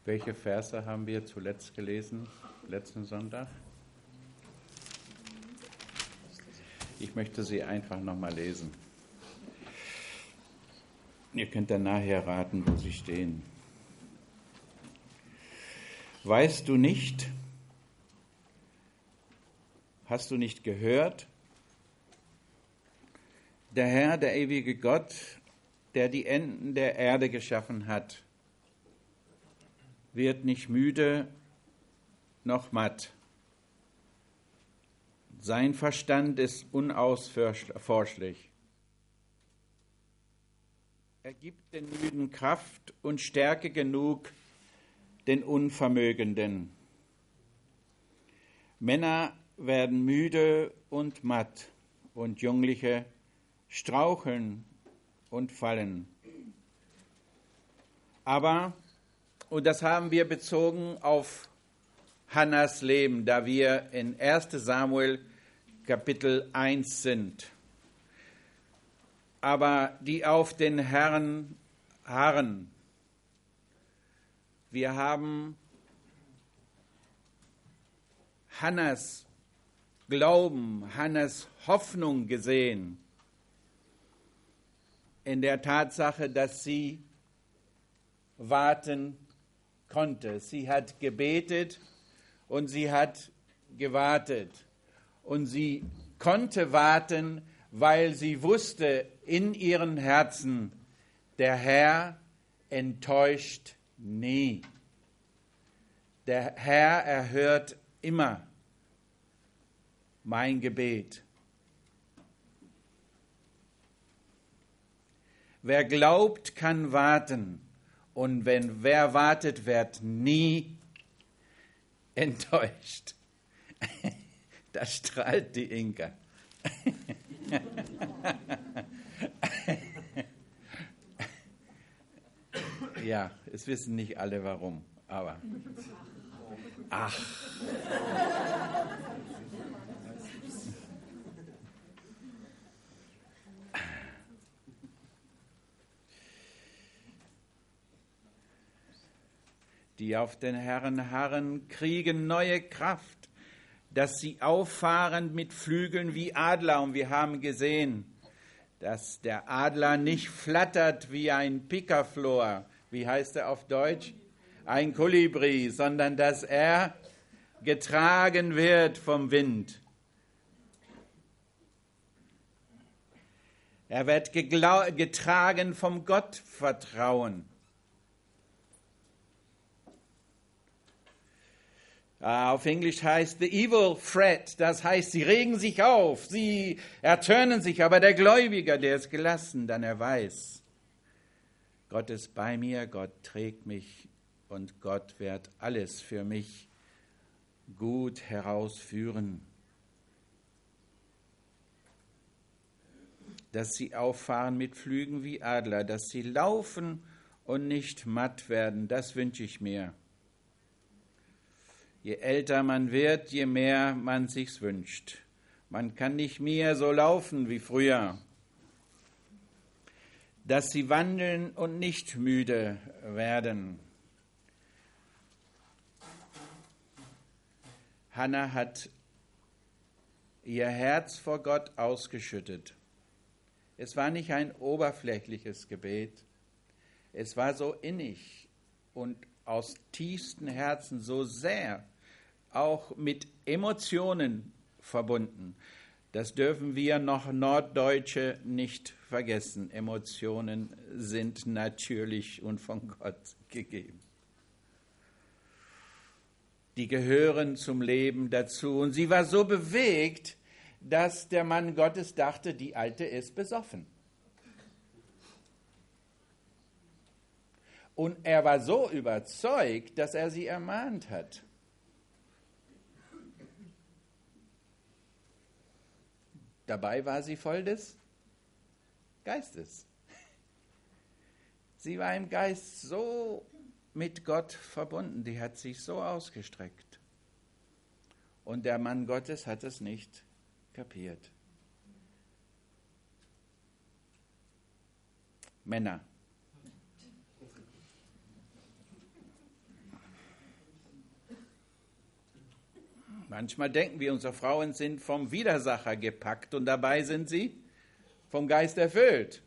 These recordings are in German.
Welche Verse haben wir zuletzt gelesen, letzten Sonntag? Ich möchte sie einfach nochmal lesen. Ihr könnt dann nachher raten, wo sie stehen. Weißt du nicht, hast du nicht gehört? Der Herr, der ewige Gott, der die Enden der Erde geschaffen hat, wird nicht müde noch matt. Sein Verstand ist unausforschlich. Er gibt den Müden Kraft und Stärke genug den Unvermögenden. Männer werden müde und matt und Jüngliche straucheln und fallen. Aber, und das haben wir bezogen auf Hannas Leben, da wir in 1. Samuel Kapitel 1 sind. Aber die auf den Herrn harren. Wir haben Hannas Glauben, Hannas Hoffnung gesehen in der Tatsache, dass sie warten konnte. Sie hat gebetet und sie hat gewartet. Und sie konnte warten, weil sie wusste in ihrem Herzen, der Herr enttäuscht nie. Der Herr erhört immer mein Gebet. Wer glaubt, kann warten. Und wer wartet, wird nie enttäuscht. Da strahlt die Inka. Ja, es wissen nicht alle warum, aber ach. Die auf den Herrn harren, kriegen neue Kraft, dass sie auffahren mit Flügeln wie Adler. Und wir haben gesehen, dass der Adler nicht flattert wie ein Pikaflor, wie heißt er auf Deutsch? Ein Kolibri, sondern dass er getragen wird vom Wind. Er wird getragen vom Gottvertrauen. Auf Englisch heißt the evil fret, das heißt, sie regen sich auf, sie ertönen sich, aber der Gläubiger, der ist gelassen, denn er weiß, Gott ist bei mir, Gott trägt mich und Gott wird alles für mich gut herausführen. Dass sie auffahren mit Flügen wie Adler, dass sie laufen und nicht matt werden, das wünsche ich mir. Je älter man wird, je mehr man sich's wünscht. Man kann nicht mehr so laufen wie früher. Dass sie wandeln und nicht müde werden. Hannah hat ihr Herz vor Gott ausgeschüttet. Es war nicht ein oberflächliches Gebet. Es war so innig und aus tiefstem Herzen so sehr, auch mit Emotionen verbunden. Das dürfen wir noch Norddeutsche nicht vergessen. Emotionen sind natürlich und von Gott gegeben. Die gehören zum Leben dazu. Und sie war so bewegt, dass der Mann Gottes dachte, die Alte ist besoffen. Und er war so überzeugt, dass er sie ermahnt hat. Dabei war sie voll des Geistes. Sie war im Geist so mit Gott verbunden, die hat sich so ausgestreckt. Und der Mann Gottes hat es nicht kapiert. Männer. Manchmal denken wir, unsere Frauen sind vom Widersacher gepackt und dabei sind sie vom Geist erfüllt.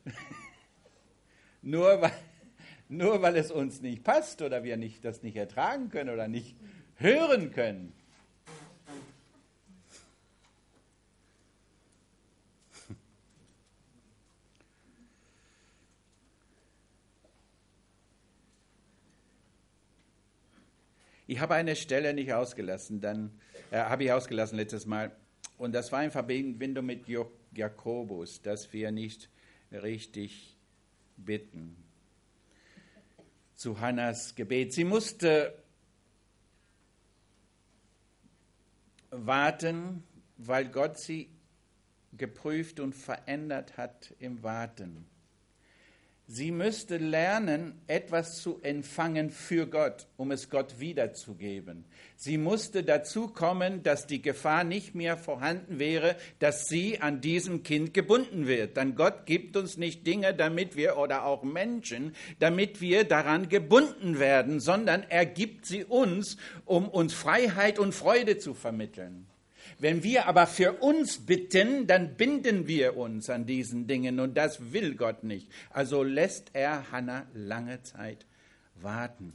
Nur weil es uns nicht passt oder wir das nicht ertragen können oder nicht hören können. Ich habe eine Stelle nicht ausgelassen, habe ich ausgelassen letztes Mal. Und das war in Verbindung mit Jakobus, dass wir nicht richtig bitten. Zu Hannas Gebet. Sie musste warten, weil Gott sie geprüft und verändert hat im Warten. Sie müsste lernen, etwas zu empfangen für Gott, um es Gott wiederzugeben. Sie musste dazu kommen, dass die Gefahr nicht mehr vorhanden wäre, dass sie an diesem Kind gebunden wird. Denn Gott gibt uns nicht Dinge, damit wir, oder auch Menschen, damit wir daran gebunden werden, sondern er gibt sie uns, um uns Freiheit und Freude zu vermitteln. Wenn wir aber für uns bitten, dann binden wir uns an diesen Dingen und das will Gott nicht. Also lässt er Hannah lange Zeit warten.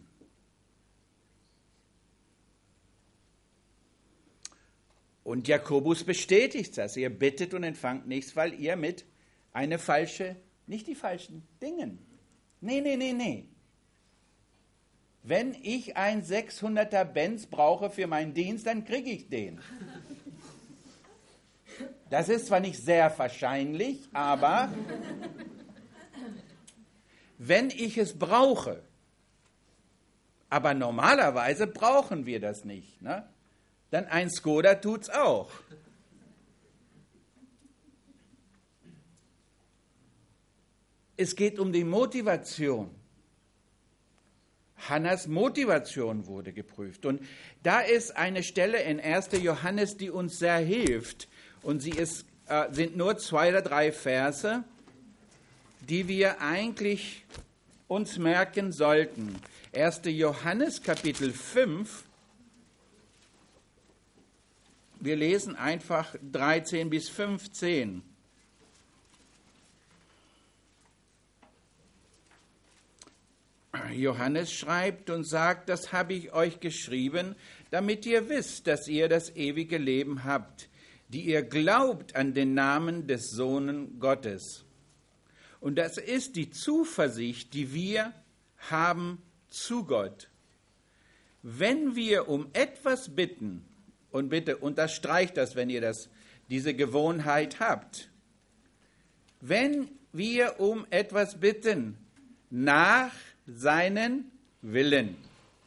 Und Jakobus bestätigt das. Ihr bittet und empfangt nichts, weil ihr nicht die falschen Dingen. Nee. Wenn ich ein 600er Benz brauche für meinen Dienst, dann kriege ich den. Das ist zwar nicht sehr wahrscheinlich, aber wenn ich es brauche, aber normalerweise brauchen wir das nicht, ne? Dann ein Skoda tut's auch. Es geht um die Motivation. Hannas Motivation wurde geprüft. Und da ist eine Stelle in 1. Johannes, die uns sehr hilft. Und sind nur 2 oder 3 Verse, die wir eigentlich uns merken sollten. 1. Johannes Kapitel 5. Wir lesen einfach 13 bis 15. Johannes schreibt und sagt, das habe ich euch geschrieben, damit ihr wisst, dass ihr das ewige Leben habt, die ihr glaubt an den Namen des Sohnes Gottes. Und das ist die Zuversicht, die wir haben zu Gott. Wenn wir um etwas bitten, und bitte unterstreicht das, wenn ihr diese Gewohnheit habt, wenn wir um etwas bitten, nach seinen Willen.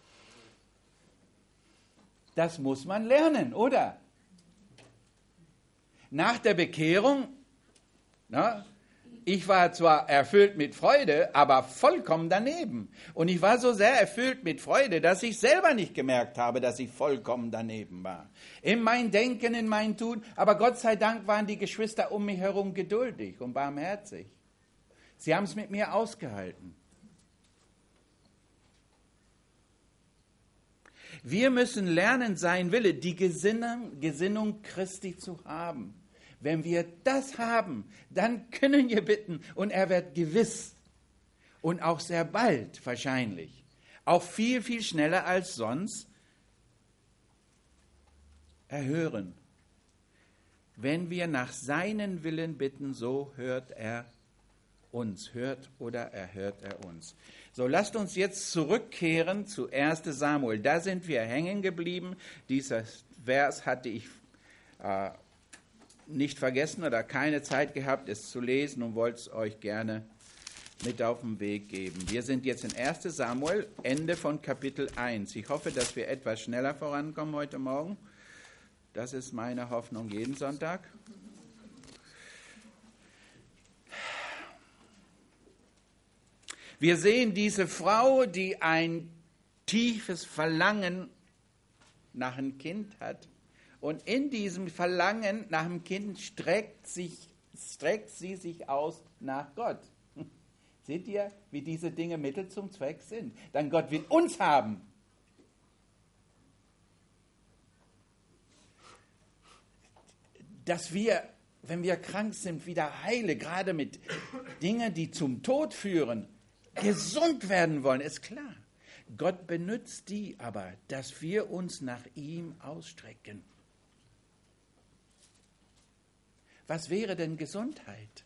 Das muss man lernen, oder? Nach der Bekehrung, ich war zwar erfüllt mit Freude, aber vollkommen daneben. Und ich war so sehr erfüllt mit Freude, dass ich selber nicht gemerkt habe, dass ich vollkommen daneben war. In mein Denken, in mein Tun. Aber Gott sei Dank waren die Geschwister um mich herum geduldig und barmherzig. Sie haben es mit mir ausgehalten. Wir müssen lernen, sein Wille, die Gesinnung Christi zu haben. Wenn wir das haben, dann können wir bitten und er wird gewiss und auch sehr bald wahrscheinlich, auch viel, viel schneller als sonst, erhören. Wenn wir nach seinen Willen bitten, so hört er uns, hört er uns. So, lasst uns jetzt zurückkehren zu 1. Samuel. Da sind wir hängen geblieben. Dieser Vers hatte ich nicht vergessen oder keine Zeit gehabt, es zu lesen und wollte es euch gerne mit auf den Weg geben. Wir sind jetzt in 1. Samuel, Ende von Kapitel 1. Ich hoffe, dass wir etwas schneller vorankommen heute Morgen. Das ist meine Hoffnung jeden Sonntag. Wir sehen diese Frau, die ein tiefes Verlangen nach einem Kind hat. Und in diesem Verlangen nach dem Kind streckt sie sich aus nach Gott. Seht ihr, wie diese Dinge Mittel zum Zweck sind? Denn Gott will uns haben. dass wir, wenn wir krank sind, wieder heile, gerade mit Dingen, die zum Tod führen, gesund werden wollen, ist klar. Gott benutzt die aber, dass wir uns nach ihm ausstrecken. Was wäre denn Gesundheit?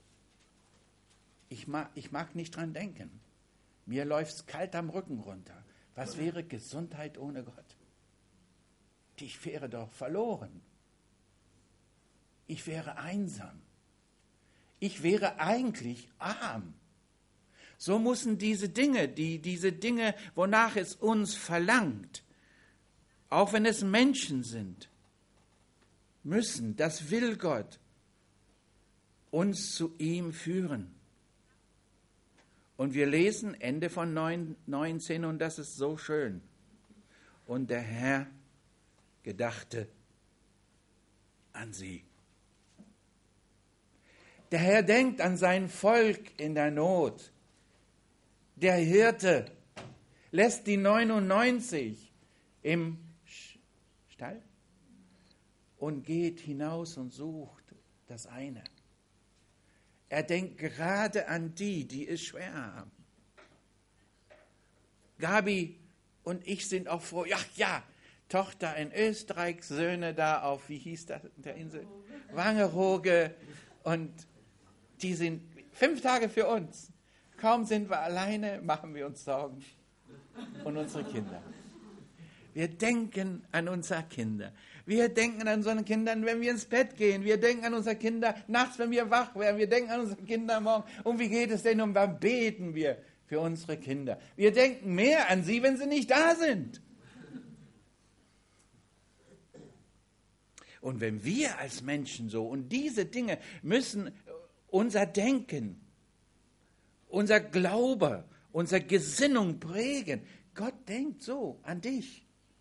Ich mag nicht dran denken. Mir läuft es kalt am Rücken runter. Was wäre Gesundheit ohne Gott? Ich wäre doch verloren. Ich wäre einsam. Ich wäre eigentlich arm. So müssen diese Dinge, wonach es uns verlangt, auch wenn es Menschen sind, müssen, das will Gott, uns zu ihm führen. Und wir lesen Ende von 19 und das ist so schön. Und der Herr gedachte an sie. Der Herr denkt an sein Volk in der Not. Der Hirte lässt die 99 im Stall und geht hinaus und sucht das eine. Er denkt gerade an die es schwer haben. Gabi und ich sind auch froh. Ja, Tochter in Österreich, Söhne da auf, wie hieß das, der Insel? Wangerooge. Und die sind 5 Tage für uns. Kaum sind wir alleine, machen wir uns Sorgen. Und unsere Kinder. Wir denken an unsere Kinder. Wir denken an unsere Kinder, wenn wir ins Bett gehen. Wir denken an unsere Kinder nachts, wenn wir wach werden. Wir denken an unsere Kinder morgen. Und wie geht es denn? Und wann beten wir für unsere Kinder? Wir denken mehr an sie, wenn sie nicht da sind. Und wenn wir als Menschen so, und diese Dinge müssen unser Denken, unser Glaube, unsere Gesinnung prägen. Gott denkt so an dich.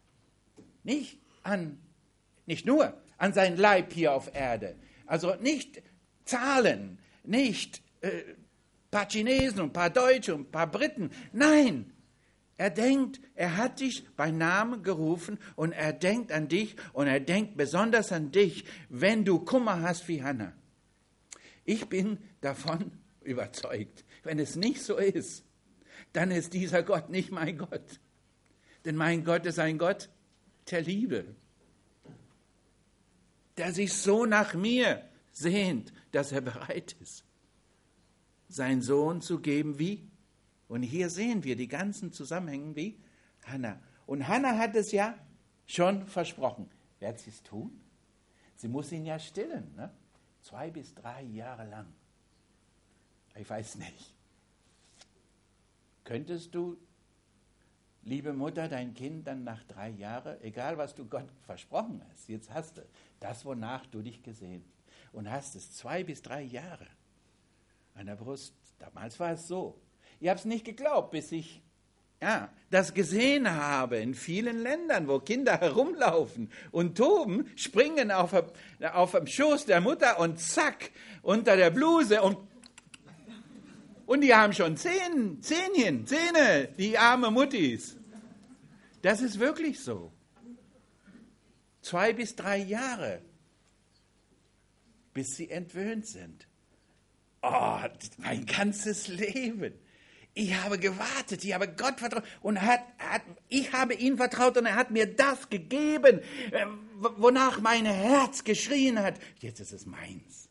Nicht nur an seinen Leib hier auf Erde. Also nicht Zahlen, nicht ein paar Chinesen und ein paar Deutsche und ein paar Briten. Nein, er denkt, er hat dich bei Namen gerufen und er denkt an dich und er denkt besonders an dich, wenn du Kummer hast wie Hannah. Ich bin davon überzeugt, wenn es nicht so ist, dann ist dieser Gott nicht mein Gott. Denn mein Gott ist ein Gott der Liebe, der sich so nach mir sehnt, dass er bereit ist, seinen Sohn zu geben wie, und hier sehen wir die ganzen Zusammenhänge wie Hannah. Und Hannah hat es ja schon versprochen. Wird sie es tun? Sie muss ihn ja stillen, ne? 2 bis 3 Jahre lang. Ich weiß nicht. Könntest du, liebe Mutter, dein Kind dann nach 3 Jahren, egal was du Gott versprochen hast, jetzt hast du das, wonach du dich gesehnt und hast es 2 bis 3 Jahre an der Brust. Damals war es so. Ich habe es nicht geglaubt, bis ich das gesehen habe in vielen Ländern, wo Kinder herumlaufen und toben, springen auf dem Schoß der Mutter und zack, unter der Bluse und die haben schon Zähne, die arme Muttis. Das ist wirklich so. 2 bis 3 Jahre, bis sie entwöhnt sind. Oh, mein ganzes Leben. Ich habe gewartet, ich habe Gott vertraut und ich habe ihm vertraut und er hat mir das gegeben, wonach mein Herz geschrien hat. Jetzt ist es meins.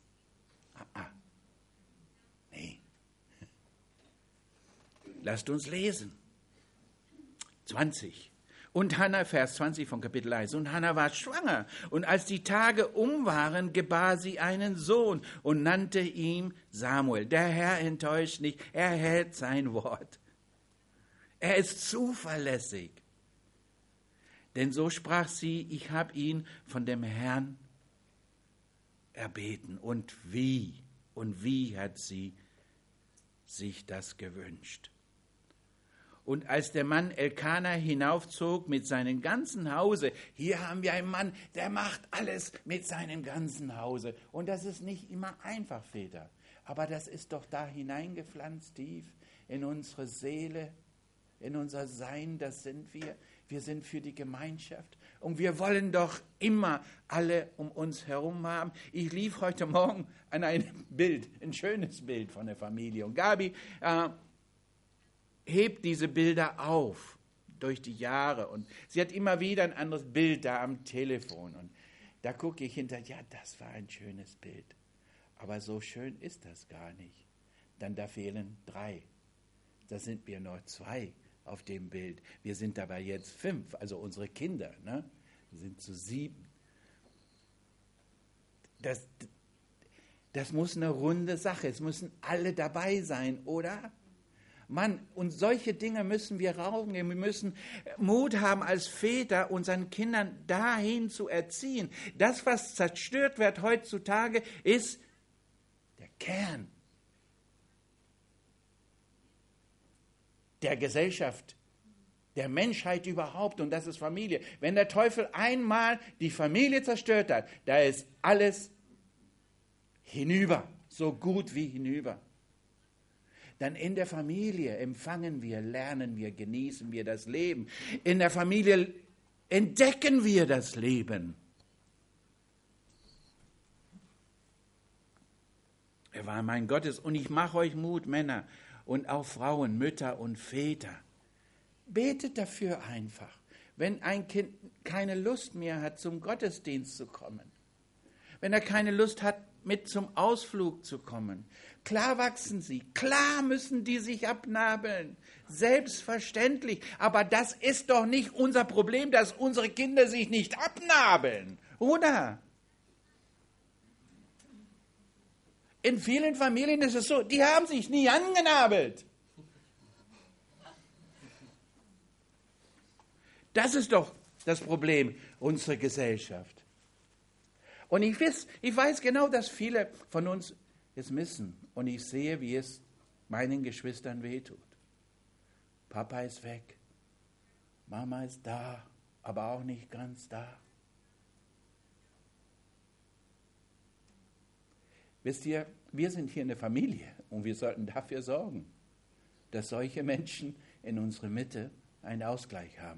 Nee. Lasst uns lesen. 20. Und Hannah, Vers 20 von Kapitel 1. Und Hannah war schwanger. Und als die Tage waren, gebar sie einen Sohn und nannte ihn Samuel. Der Herr enttäuscht nicht. Er hält sein Wort. Er ist zuverlässig. Denn so sprach sie, ich habe ihn von dem Herrn erbeten. Und wie hat sie sich das gewünscht? Und als der Mann Elkana hinaufzog mit seinem ganzen Hause, hier haben wir einen Mann, der macht alles mit seinem ganzen Hause. Und das ist nicht immer einfach, Väter. Aber das ist doch da hineingepflanzt tief in unsere Seele, in unser Sein, das sind wir. Wir sind für die Gemeinschaft. Und wir wollen doch immer alle um uns herum haben. Ich lief heute Morgen an ein Bild, ein schönes Bild von der Familie. Und Gabi hebt diese Bilder auf durch die Jahre. Und sie hat immer wieder ein anderes Bild da am Telefon. Und da gucke ich hinter, ja, das war ein schönes Bild. Aber so schön ist das gar nicht. Dann da fehlen 3. Da sind wir noch 2 auf dem Bild. Wir sind dabei jetzt 5, also unsere Kinder, ne? Wir sind zu 7. Das muss eine runde Sache. Es müssen alle dabei sein, oder? Mann, und solche Dinge müssen wir rausnehmen. Wir müssen Mut haben, als Väter unseren Kindern dahin zu erziehen. Das, was zerstört wird heutzutage, ist der Kern der Gesellschaft, der Menschheit überhaupt, und das ist Familie. Wenn der Teufel einmal die Familie zerstört hat, da ist alles hinüber, so gut wie hinüber. Dann in der Familie empfangen wir, lernen wir, genießen wir das Leben. In der Familie entdecken wir das Leben. Er war mein Gottes, und ich mache euch Mut, Männer und auch Frauen, Mütter und Väter. Betet dafür einfach, wenn ein Kind keine Lust mehr hat, zum Gottesdienst zu kommen, wenn er keine Lust hat, mit zum Ausflug zu kommen. Klar wachsen sie, klar müssen die sich abnabeln, selbstverständlich. Aber das ist doch nicht unser Problem, dass unsere Kinder sich nicht abnabeln, oder? In vielen Familien ist es so, die haben sich nie angenabelt. Das ist doch das Problem unserer Gesellschaft. Und ich weiß genau, dass viele von uns es missen. Und ich sehe, wie es meinen Geschwistern wehtut. Papa ist weg. Mama ist da, aber auch nicht ganz da. Wisst ihr, wir sind hier eine Familie und wir sollten dafür sorgen, dass solche Menschen in unserer Mitte einen Ausgleich haben.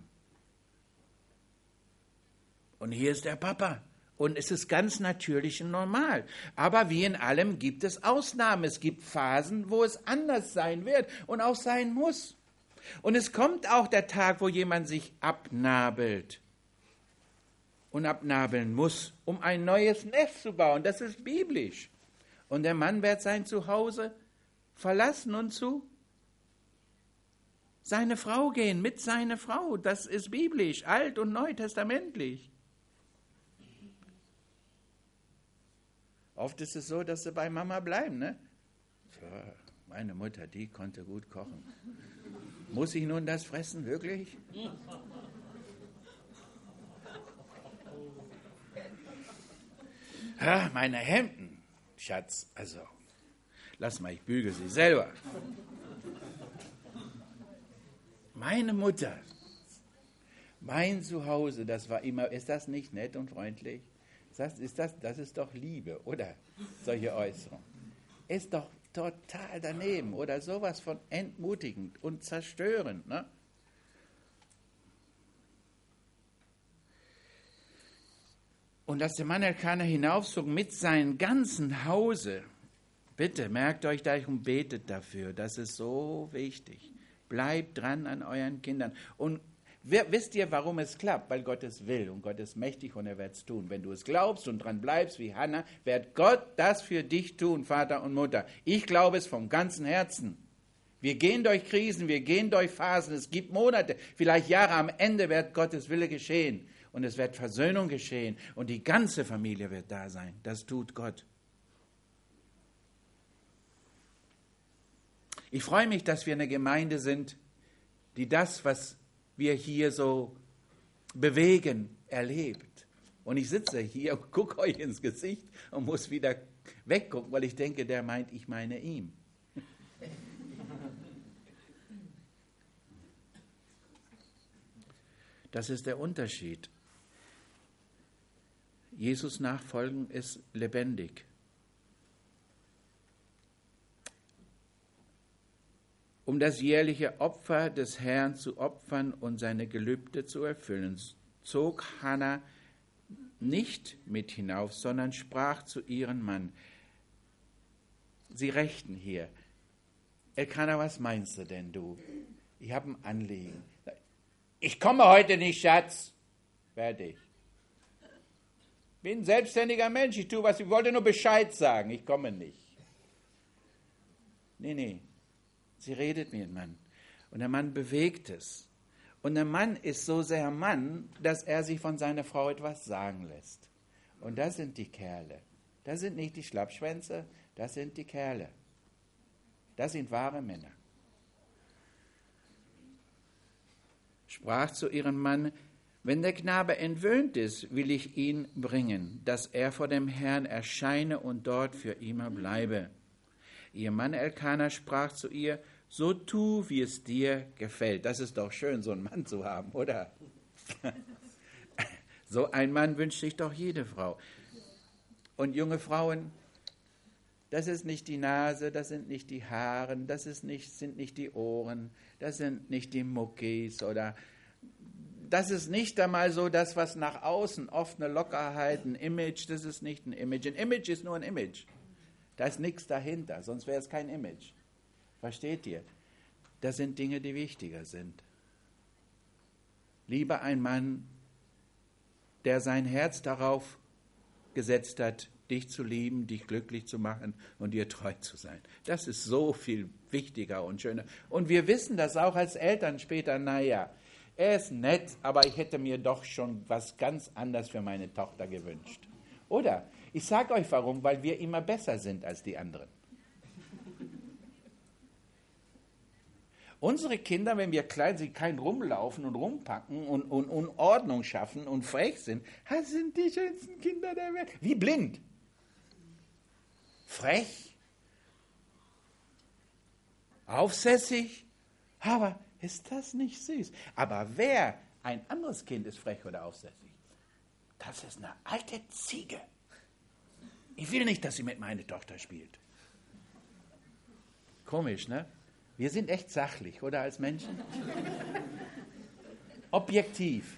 Und hier ist der Papa. Und es ist ganz natürlich und normal. Aber wie in allem gibt es Ausnahmen. Es gibt Phasen, wo es anders sein wird und auch sein muss. Und es kommt auch der Tag, wo jemand sich abnabelt und abnabeln muss, um ein neues Nest zu bauen. Das ist biblisch. Und der Mann wird sein Zuhause verlassen und zu seiner Frau gehen, mit seiner Frau. Das ist biblisch, alt- und neutestamentlich. Oft ist es so, dass sie bei Mama bleiben, ne? Tja, meine Mutter, die konnte gut kochen. Muss ich nun das fressen, wirklich? Ja, meine Hemden, Schatz, also, lass mal, ich bügel sie selber. Meine Mutter, mein Zuhause, das war immer, ist das nicht nett und freundlich? Das ist doch Liebe, oder? Solche Äußerungen. Ist doch total daneben oder sowas von entmutigend und zerstörend, ne? Und dass der Mann Elkanah hinaufzog mit seinem ganzen Hause. Bitte, merkt euch das und betet dafür. Das ist so wichtig. Bleibt dran an euren Kindern. Und wisst ihr, warum es klappt? Weil Gott es will und Gott ist mächtig und er wird es tun. Wenn du es glaubst und dran bleibst wie Hannah, wird Gott das für dich tun, Vater und Mutter. Ich glaube es vom ganzen Herzen. Wir gehen durch Krisen, wir gehen durch Phasen, es gibt Monate, vielleicht Jahre, am Ende wird Gottes Wille geschehen. Und es wird Versöhnung geschehen und die ganze Familie wird da sein. Das tut Gott. Ich freue mich, dass wir eine Gemeinde sind, die das, was wir hier so bewegen, erlebt. Und ich sitze hier und gucke euch ins Gesicht und muss wieder weggucken, weil ich denke, der meint, ich meine ihn. Das ist der Unterschied. Jesus nachfolgen ist lebendig. um das jährliche Opfer des Herrn zu opfern und seine Gelübde zu erfüllen, zog Hannah nicht mit hinauf, sondern sprach zu ihrem Mann. Sie rechten hier. Elkanah, was meinst du denn, du? Ich habe ein Anliegen. Ich komme heute nicht, Schatz. Fertig. Bin ein selbstständiger Mensch, ich tue was, ich wollte nur Bescheid sagen, ich komme nicht. Nee. Sie redet mit dem Mann. Und der Mann bewegt es. Und der Mann ist so sehr Mann, dass er sich von seiner Frau etwas sagen lässt. Und das sind die Kerle. Das sind nicht die Schlappschwänze, das sind die Kerle. Das sind wahre Männer. Sprach zu ihrem Mann, wenn der Knabe entwöhnt ist, will ich ihn bringen, dass er vor dem Herrn erscheine und dort für immer bleibe. Ihr Mann Elkanah sprach zu ihr, so tu, wie es dir gefällt. Das ist doch schön, so einen Mann zu haben, oder? So ein Mann wünscht sich doch jede Frau. Und junge Frauen, das ist nicht die Nase, das sind nicht die Haare, sind nicht die Ohren, das sind nicht die Muckis oder das ist nicht einmal so das, was nach außen oft eine Lockerheit, ein Image, das ist nicht ein Image. Ein Image ist nur ein Image. Da ist nichts dahinter, sonst wäre es kein Image. Versteht ihr? Das sind Dinge, die wichtiger sind. Lieber ein Mann, der sein Herz darauf gesetzt hat, dich zu lieben, dich glücklich zu machen und dir treu zu sein. Das ist so viel wichtiger und schöner. Und wir wissen das auch als Eltern später, naja, er ist nett, aber ich hätte mir doch schon was ganz anderes für meine Tochter gewünscht. Oder? Ich sage euch warum, weil wir immer besser sind als die anderen. Unsere Kinder, wenn wir klein sind, kein rumlaufen und rumpacken und Ordnung schaffen und frech sind, das sind die schönsten Kinder der Welt. Wie blind. Frech. Aufsässig. Aber ist das nicht süß? Aber wer ein anderes Kind ist frech oder aufsässig? Das ist eine alte Ziege. Ich will nicht, dass sie mit meiner Tochter spielt. Komisch, ne? Wir sind echt sachlich, oder, als Menschen? Objektiv.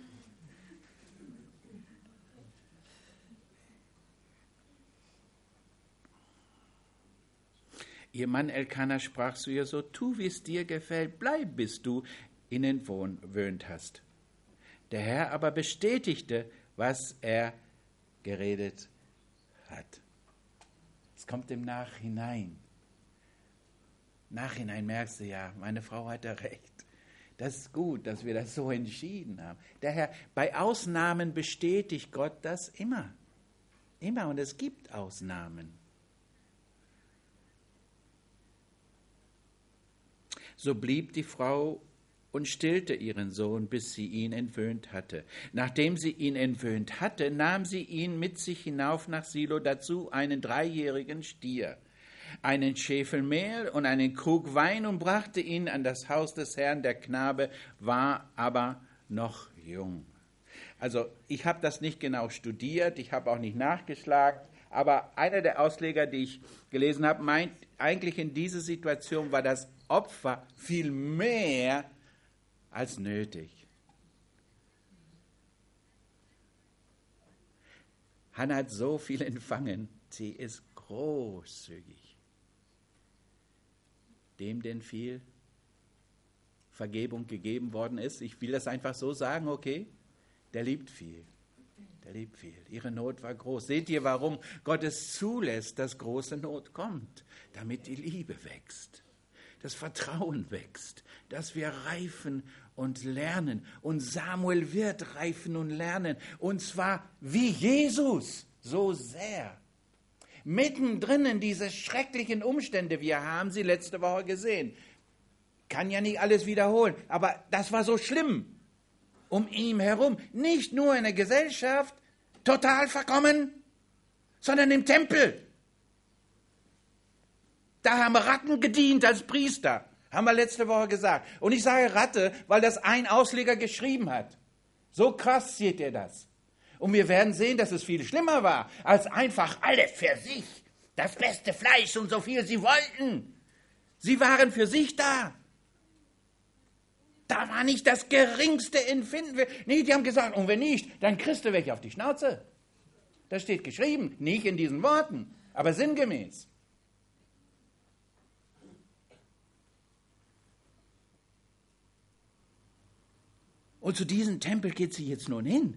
Ihr Mann Elkanah sprach zu ihr, so tu, wie es dir gefällt, bleib, bis du ihn entwöhnt hast. Der Herr aber bestätigte, was er geredet hat. Es kommt im Nachhinein. Nachhinein merkst du, ja, meine Frau hatte recht. Das ist gut, dass wir das so entschieden haben. Daher, bei Ausnahmen bestätigt Gott das immer. Immer, und es gibt Ausnahmen. So blieb die Frau und stillte ihren Sohn, bis sie ihn entwöhnt hatte. Nachdem sie ihn entwöhnt hatte, nahm sie ihn mit sich hinauf nach Silo, dazu einen 3-jährigen Stier, einen Schäfel Mehl und einen Krug Wein und brachte ihn an das Haus des Herrn. Der Knabe war aber noch jung. Also ich habe das nicht genau studiert, ich habe auch nicht nachgeschlagen, aber einer der Ausleger, die ich gelesen habe, meint, eigentlich in dieser Situation war das Opfer viel mehr als nötig. Hannah hat so viel empfangen, sie ist großzügig. Dem denn viel Vergebung gegeben worden ist, ich will das einfach so sagen, okay, der liebt viel. Der liebt viel. Ihre Not war groß. Seht ihr, warum Gott es zulässt, dass große Not kommt? Damit die Liebe wächst, das Vertrauen wächst, dass wir reifen und lernen. Und Samuel wird reifen und lernen. Und zwar wie Jesus, so sehr. Mittendrin in diese schrecklichen Umstände, wir haben sie letzte Woche gesehen. Kann ja nicht alles wiederholen, aber das war so schlimm. Um ihn herum, nicht nur in der Gesellschaft, total verkommen, sondern im Tempel. Da haben Ratten gedient als Priester, haben wir letzte Woche gesagt. Und ich sage Ratte, weil das ein Ausleger geschrieben hat. So krass sieht er das. Und wir werden sehen, dass es viel schlimmer war, als einfach alle für sich das beste Fleisch und so viel sie wollten. Sie waren für sich da. Da war nicht das geringste Empfinden. Nee, die haben gesagt, und wenn nicht, dann kriegst du welche auf die Schnauze. Das steht geschrieben, nicht in diesen Worten, aber sinngemäß. Und zu diesem Tempel geht sie jetzt nun hin.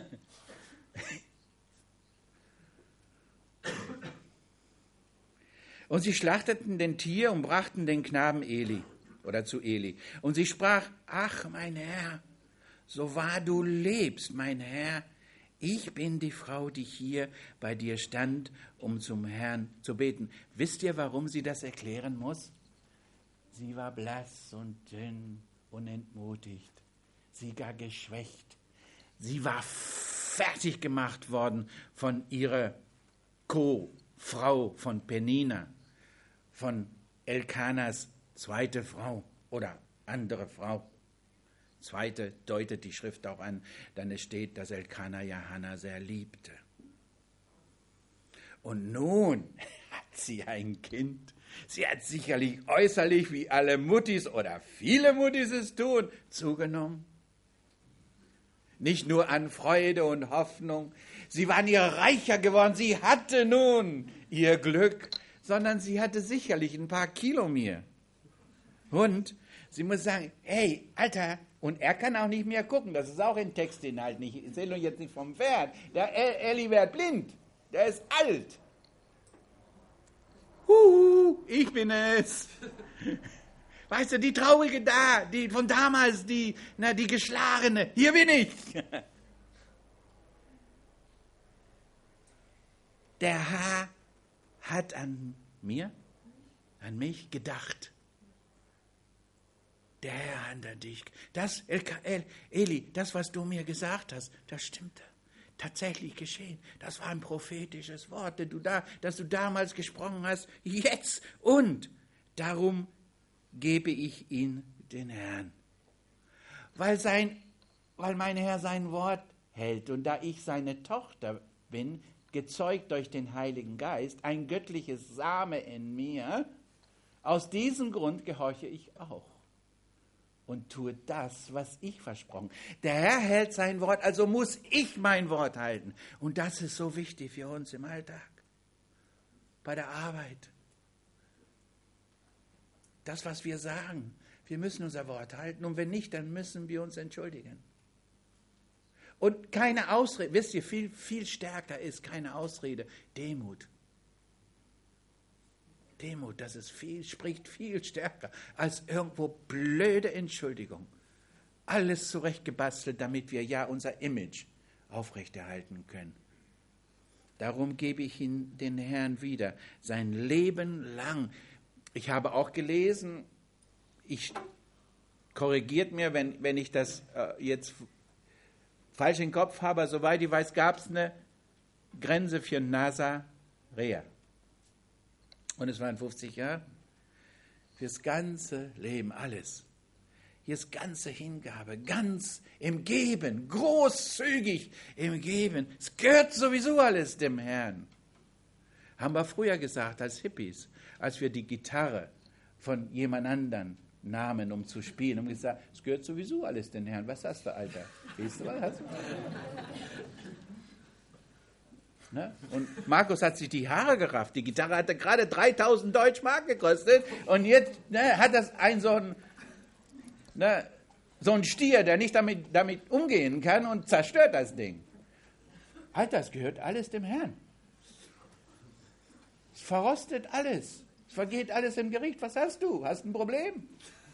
Und sie schlachteten den Tier und brachten den Knaben Eli oder zu Eli. Und sie sprach, ach mein Herr, so wahr du lebst, mein Herr, ich bin die Frau, die hier bei dir stand, um zum Herrn zu beten. Wisst ihr, warum sie das erklären muss? Sie war blass und dünn und entmutigt. Sie gar geschwächt. Sie war fertig gemacht worden von ihrer Co-Frau, von Penina, von Elkanas zweite Frau oder andere Frau. Zweite deutet die Schrift auch an, dann es steht, dass Elkana ja Hannah sehr liebte. Und nun hat sie ein Kind. Sie hat sicherlich äußerlich, wie alle Muttis oder viele Muttis es tun, zugenommen. Nicht nur an Freude und Hoffnung. Sie war ihr reicher geworden. Sie hatte nun ihr Glück, sondern sie hatte sicherlich ein paar Kilo mehr. Und sie muss sagen, hey, Alter, und er kann auch nicht mehr gucken. Das ist auch ein Textinhalt. Ich erzähle euch jetzt nicht vom Pferd. Der Eli wird blind. Der ist alt. Ich bin es. Weißt du, die Traurige da, die von damals, die Geschlagene, hier bin ich. Der Herr hat an mich gedacht. Der Herr hat an dich. Das, Eli, das, was du mir gesagt hast, das stimmte. Tatsächlich geschehen. Das war ein prophetisches Wort, das du damals gesprochen hast. Jetzt. Und darum gebe ich ihn den Herrn. Weil mein Herr sein Wort hält und da ich seine Tochter bin, gezeugt durch den Heiligen Geist, ein göttliches Same in mir, aus diesem Grund gehorche ich auch und tue das, was ich versprochen. Der Herr hält sein Wort, also muss ich mein Wort halten. Und das ist so wichtig für uns im Alltag, bei der Arbeit. Das, was wir sagen, wir müssen unser Wort halten und wenn nicht, dann müssen wir uns entschuldigen. Und keine Ausrede, wisst ihr, viel, viel stärker ist keine Ausrede, Demut. Demut, spricht viel stärker als irgendwo blöde Entschuldigung. Alles zurechtgebastelt, damit wir ja unser Image aufrechterhalten können. Darum gebe ich ihn den Herrn wieder, sein Leben lang. Ich habe auch gelesen, korrigiert mir, wenn ich das jetzt falsch im Kopf habe, aber soweit ich weiß, gab es eine Grenze für Nazarea. Und es waren 50 Jahre. Fürs ganze Leben, alles. Hier ist ganze Hingabe, ganz im Geben, großzügig im Geben. Es gehört sowieso alles dem Herrn. Haben wir früher gesagt, als Hippies, als wir die Gitarre von jemand anderen nahmen, um zu spielen, haben wir gesagt, es gehört sowieso alles dem Herrn. Was hast du, Alter? Weißt du was? Ne? Und Markus hat sich die Haare gerafft. Die Gitarre hatte gerade 3.000 Deutschmark gekostet und jetzt hat das so ein Stier, der nicht damit umgehen kann und zerstört das Ding. Alter, das gehört alles dem Herrn. Es verrostet alles. Es vergeht alles im Gericht. Was hast du? Hast ein Problem?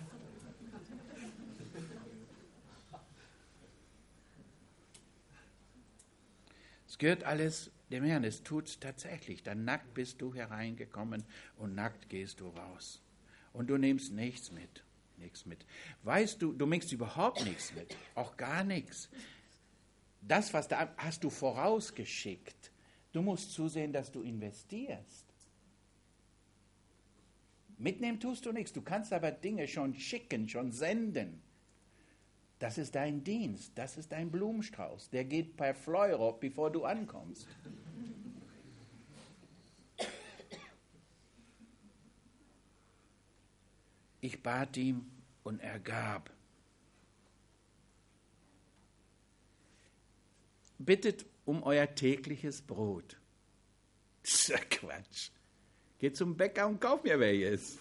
Es gehört alles dem Herrn, es tut's tatsächlich. Dann nackt bist du hereingekommen und nackt gehst du raus. Und du nimmst nichts mit. Weißt du, du nimmst überhaupt nichts mit. Auch gar nichts. Das, was da hast du vorausgeschickt. Du musst zusehen, dass du investierst. Mitnehmen tust du nichts. Du kannst aber Dinge schon schicken, schon senden. Das ist dein Dienst, das ist dein Blumenstrauß. Der geht per Fleuro, bevor du ankommst. Ich bat ihm und er gab. Bittet um euer tägliches Brot. Das ist ja Quatsch. Geht zum Bäcker und kauft mir welches.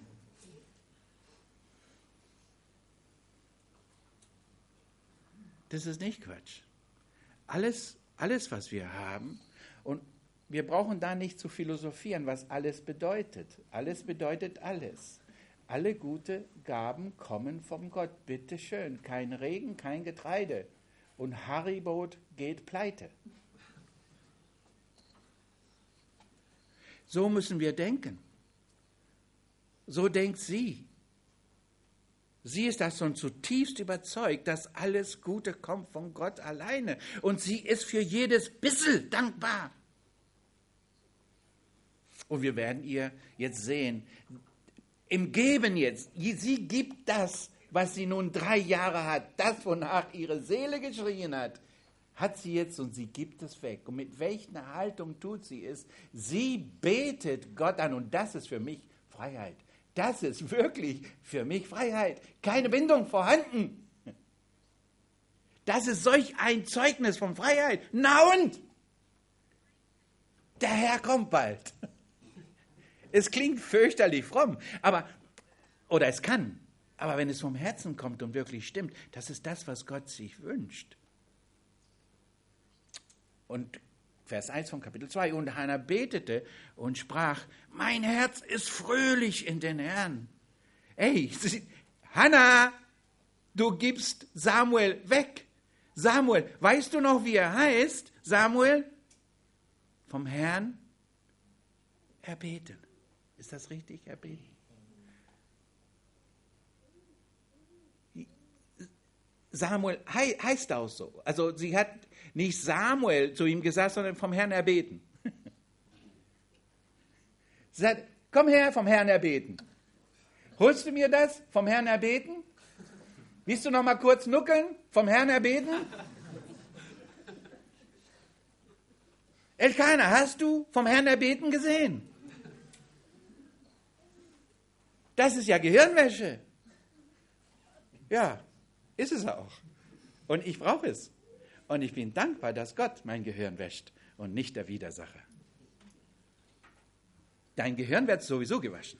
Das ist nicht Quatsch. Alles, was wir haben, und wir brauchen da nicht zu philosophieren, was alles bedeutet. Alles bedeutet alles. Alle gute Gaben kommen von Gott. Bitte schön. Kein Regen, kein Getreide. Und Haribot geht pleite. So müssen wir denken. So denkt sie. Sie ist davon zutiefst überzeugt, dass alles Gute kommt von Gott alleine. Und sie ist für jedes bisschen dankbar. Und wir werden ihr jetzt sehen, im Geben jetzt, sie gibt das, was sie nun 3 Jahre hat, das, wonach ihre Seele geschrien hat sie jetzt und sie gibt es weg. Und mit welcher Haltung tut sie es? Sie betet Gott an und das ist für mich Freiheit. Das ist wirklich für mich Freiheit. Keine Bindung vorhanden. Das ist solch ein Zeugnis von Freiheit. Na und? Der Herr kommt bald. Es klingt fürchterlich fromm, oder es kann. Aber wenn es vom Herzen kommt und wirklich stimmt, das ist das, was Gott sich wünscht. Und Vers 1 von Kapitel 2. Und Hannah betete und sprach, mein Herz ist fröhlich in den Herrn. Hey, Hannah, du gibst Samuel weg. Samuel, weißt du noch, wie er heißt? Samuel? Vom Herrn erbeten. Ist das richtig, erbeten? Samuel heißt auch so. Also sie hat nicht Samuel zu ihm gesagt, sondern vom Herrn erbeten. Sie sagt, komm her, vom Herrn erbeten. Holst du mir das, vom Herrn erbeten? Willst du noch mal kurz nuckeln, vom Herrn erbeten? Elkanah, hast du vom Herrn erbeten gesehen? Das ist ja Gehirnwäsche. Ja, ist es auch. Und ich brauche es. Und ich bin dankbar, dass Gott mein Gehirn wäscht und nicht der Widersacher. Dein Gehirn wird sowieso gewaschen.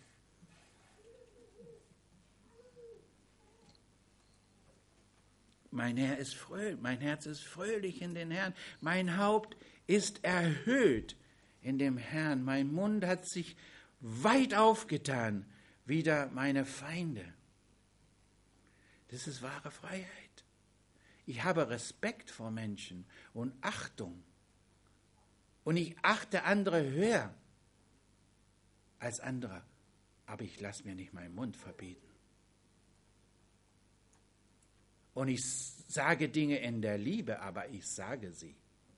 Mein Herz ist fröhlich in den Herrn. Mein Haupt ist erhöht in dem Herrn. Mein Mund hat sich weit aufgetan, wider meine Feinde. Das ist wahre Freiheit. Ich habe Respekt vor Menschen und Achtung. Und ich achte andere höher als andere. Aber ich lasse mir nicht meinen Mund verbieten. Und ich sage Dinge in der Liebe, aber ich sage sie.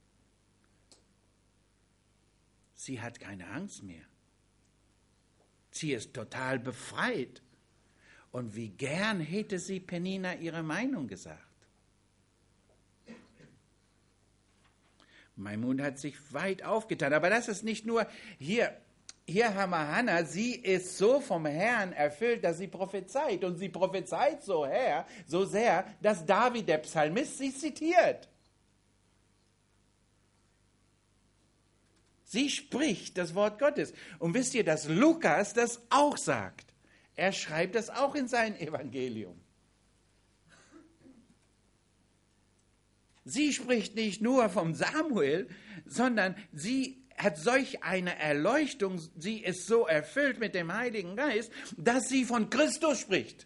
Sie hat keine Angst mehr. Sie ist total befreit. Und wie gern hätte sie Penina ihre Meinung gesagt. Mein Mund hat sich weit aufgetan. Aber das ist nicht nur hier haben wir Hannah, sie ist so vom Herrn erfüllt, dass sie prophezeit. Und sie prophezeit so sehr, dass David, der Psalmist, sie zitiert. Sie spricht das Wort Gottes. Und wisst ihr, dass Lukas das auch sagt? Er schreibt das auch in sein Evangelium. Sie spricht nicht nur vom Samuel, sondern sie hat solch eine Erleuchtung, sie ist so erfüllt mit dem Heiligen Geist, dass sie von Christus spricht.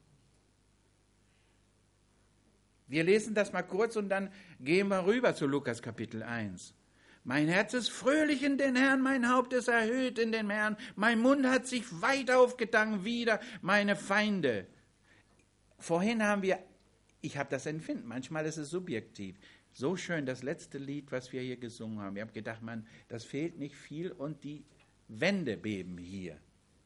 Wir lesen das mal kurz und dann gehen wir rüber zu Lukas Kapitel 1. Mein Herz ist fröhlich in den Herrn, mein Haupt ist erhöht in den Herrn, mein Mund hat sich weit aufgetan wider meine Feinde. Vorhin ich habe das Empfinden, manchmal ist es subjektiv. So schön, das letzte Lied, was wir hier gesungen haben. Ich habe gedacht, das fehlt nicht viel und die Wände beben hier.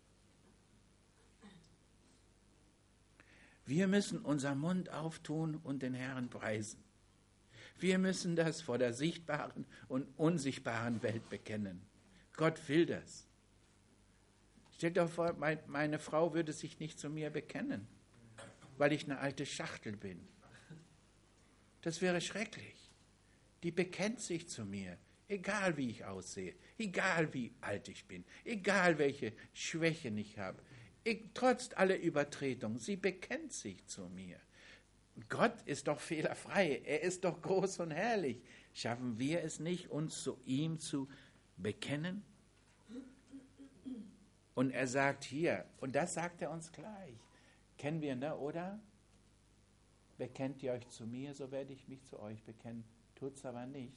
Wir müssen unseren Mund auftun und den Herrn preisen. Wir müssen das vor der sichtbaren und unsichtbaren Welt bekennen. Gott will das. Stellt euch vor, meine Frau würde sich nicht zu mir bekennen, weil ich eine alte Schachtel bin. Das wäre schrecklich. Die bekennt sich zu mir, egal wie ich aussehe, egal wie alt ich bin, egal welche Schwächen ich habe, trotz aller Übertretungen, sie bekennt sich zu mir. Gott ist doch fehlerfrei, er ist doch groß und herrlich. Schaffen wir es nicht, uns zu ihm zu bekennen? Und er sagt hier, und das sagt er uns gleich, kennen wir, ne, oder? Bekennt ihr euch zu mir, so werde ich mich zu euch bekennen. Tut's aber nicht.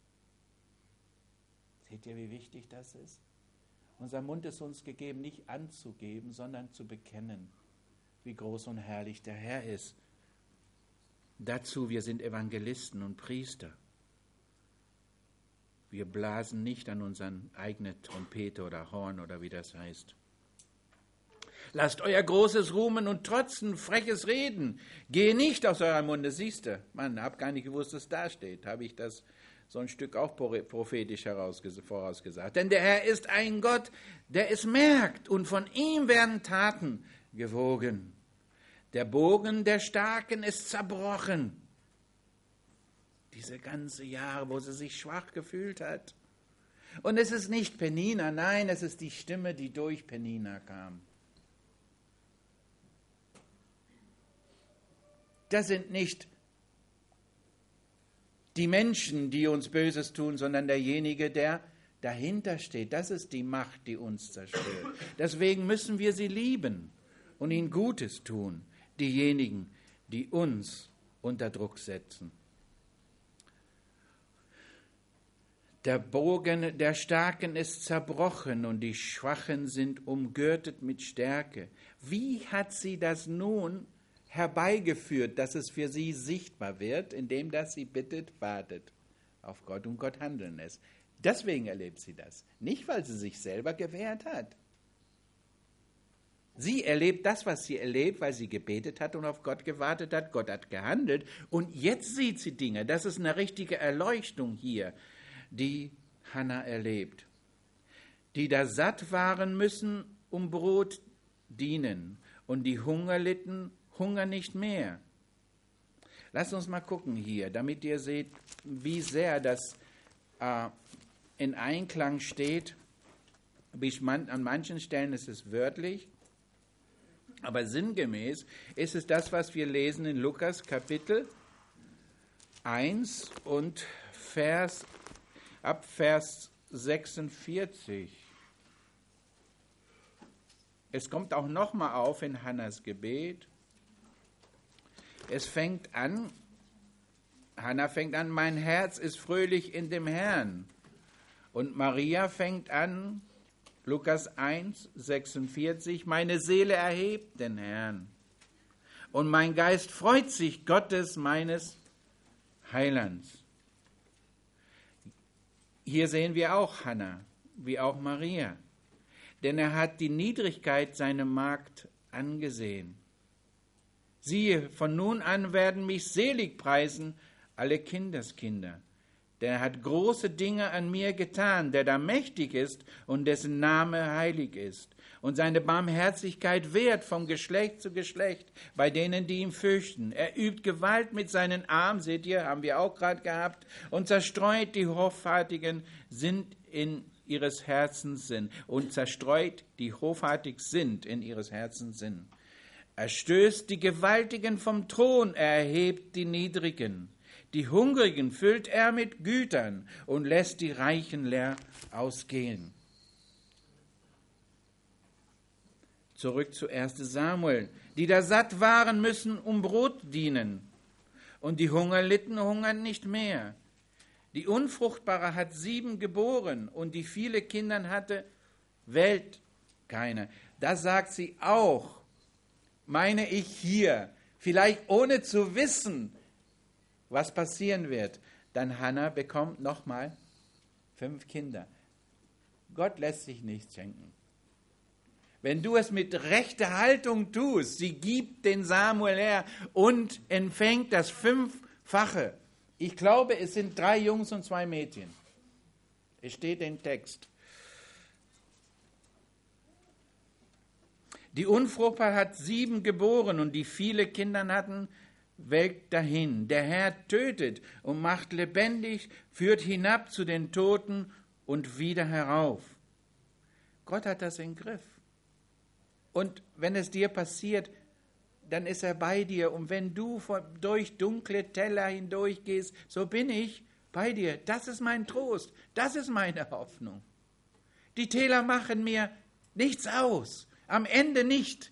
Seht ihr, wie wichtig das ist? Unser Mund ist uns gegeben, nicht anzugeben, sondern zu bekennen, wie groß und herrlich der Herr ist. Dazu, wir sind Evangelisten und Priester. Wir blasen nicht an unseren eigenen Trompete oder Horn oder wie das heißt. Lasst euer großes Ruhmen und Trotzen, freches Reden. Gehe nicht aus eurem Munde. Siehst du, Mann, hab gar nicht gewusst, dass da steht. Habe ich das so ein Stück auch prophetisch vorausgesagt. Denn der Herr ist ein Gott, der es merkt, und von ihm werden Taten gewogen. Der Bogen der Starken ist zerbrochen. Diese ganze Jahre, wo sie sich schwach gefühlt hat. Und es ist nicht Penina, nein, es ist die Stimme, die durch Penina kam. Das sind nicht die Menschen, die uns Böses tun, sondern derjenige, der dahinter steht. Das ist die Macht, die uns zerstört. Deswegen müssen wir sie lieben und ihnen Gutes tun, diejenigen, die uns unter Druck setzen. Der Bogen der Starken ist zerbrochen und die Schwachen sind umgürtet mit Stärke. Wie hat sie das nun herbeigeführt, dass es für sie sichtbar wird, indem dass sie bittet, wartet auf Gott und Gott handeln lässt. Deswegen erlebt sie das, nicht weil sie sich selber gewehrt hat. Sie erlebt das, was sie erlebt, weil sie gebetet hat und auf Gott gewartet hat. Gott hat gehandelt und jetzt sieht sie Dinge. Das ist eine richtige Erleuchtung hier, die Hannah erlebt. Die da satt waren, müssen um Brot dienen und die Hunger litten, Hunger nicht mehr. Lasst uns mal gucken hier, damit ihr seht, wie sehr das in Einklang steht. An manchen Stellen ist es wörtlich, aber sinngemäß ist es das, was wir lesen in Lukas Kapitel 1 und ab Vers 46. Es kommt auch nochmal auf in Hannas Gebet. Es fängt an, Hannah fängt an, mein Herz ist fröhlich in dem Herrn. Und Maria fängt an, Lukas 1, 46, meine Seele erhebt den Herrn. Und mein Geist freut sich Gottes, meines Heilands. Hier sehen wir auch Hannah, wie auch Maria. Denn er hat die Niedrigkeit seiner Magd angesehen. Siehe, von nun an werden mich selig preisen alle Kindeskinder. Denn er hat große Dinge an mir getan, der da mächtig ist und dessen Name heilig ist. Und seine Barmherzigkeit währt vom Geschlecht zu Geschlecht bei denen, die ihn fürchten. Er übt Gewalt mit seinen Armen, seht ihr, haben wir auch gerade gehabt, und zerstreut die Hoffärtigen sind in ihres Herzens Sinn. Und zerstreut die hoffärtig sind in ihres Herzens Sinn. Er stößt die Gewaltigen vom Thron, er erhebt die Niedrigen. Die Hungrigen füllt er mit Gütern und lässt die Reichen leer ausgehen. Zurück zu 1. Samuel. Die da satt waren, müssen um Brot dienen. Und die Hunger litten, hungern nicht mehr. Die Unfruchtbare hat 7 geboren und die viele Kinder hatte, wählt keiner. Da sagt sie auch, meine ich hier, vielleicht ohne zu wissen, was passieren wird. Dann Hannah bekommt nochmal 5 Kinder. Gott lässt sich nichts schenken. Wenn du es mit rechter Haltung tust, sie gibt den Samuel her und empfängt das 5-fache. Ich glaube, es sind 3 Jungs und 2 Mädchen. Es steht im Text. Die Unfruchtbarkeit hat 7 geboren und die viele Kinder hatten, welkt dahin. Der Herr tötet und macht lebendig, führt hinab zu den Toten und wieder herauf. Gott hat das im Griff. Und wenn es dir passiert, dann ist er bei dir. Und wenn du durch dunkle Täler hindurchgehst, so bin ich bei dir. Das ist mein Trost. Das ist meine Hoffnung. Die Täler machen mir nichts aus. Am Ende nicht.